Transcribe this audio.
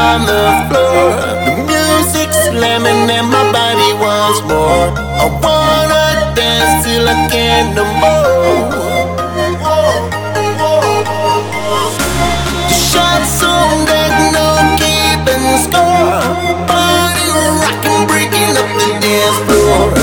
on the floor. The music slamming and my body wants more. I wanna dance till I can't no more. The shots on deck, no keeping score. Body rocking, breaking up the dance floor.